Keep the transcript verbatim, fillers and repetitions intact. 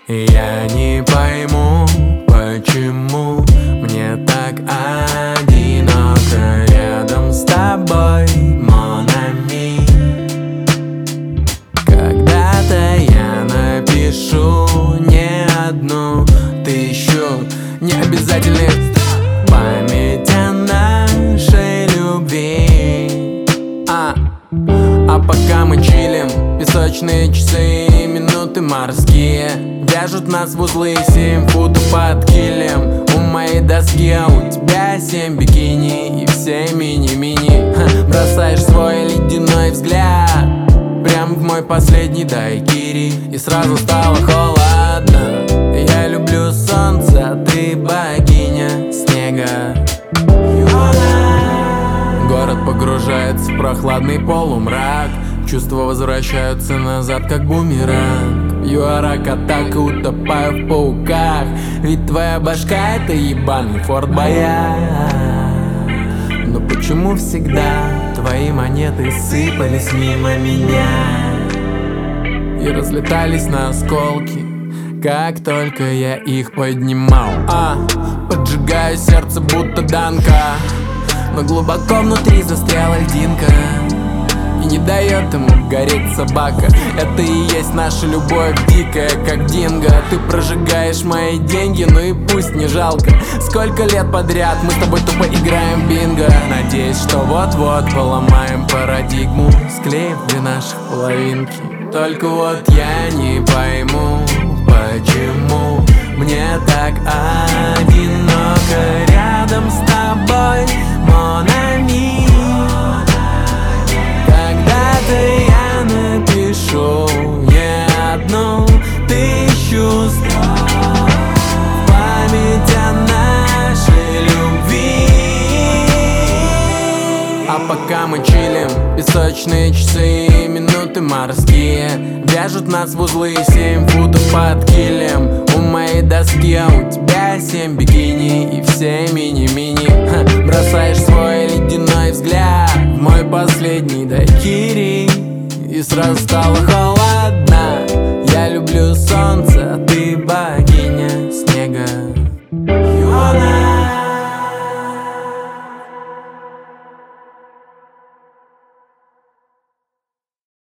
Я не пойму, почему мне так одиноко рядом с тобой, mon ami. Когда-то я напишу не одну тысячу необязательных память о нашей любви. А, а пока мы чилим, песочные часы и минуты морские вяжут нас в узлы, семь футов под килем. У моей доски, а у тебя семь бикини и все мини-мини. Бросаешь свой ледяной взгляд прям в мой последний дайкири, и сразу стало холодно. Я люблю солнце, а ты богиня снега. Город погружается в прохладный полумрак, чувства возвращаются назад, как бумеранг. Юарак, атака, утопаю в пауках, ведь твоя башка — это ебаный Форт Боярд. Но почему всегда твои монеты сыпались мимо меня и разлетались на осколки, как только я их поднимал? А, поджигаю сердце, будто Данка, но глубоко внутри застряла льдинка и не дает ему гореть собака. Это и есть наша любовь дикая, как динго. Ты прожигаешь мои деньги, ну и пусть не жалко. Сколько лет подряд мы с тобой тупо играем бинго. Надеюсь, что вот-вот поломаем парадигму, склеив две наших половинки. Только вот я не пойму, почему мне так одиноко рядом с тобой, mon ami. Я напишу не одну тысячу строк в память о нашей любви. А пока мы чилим, песочные часы и минуты морские вяжут нас в узлы, семь футов под килем. У моей доски, а у тебя семь бикини и все мини-мини. Бросаешь свой ледяной взгляд в мой последний дайкири, и сразу стало холодно. Я люблю солнце, а ты богиня.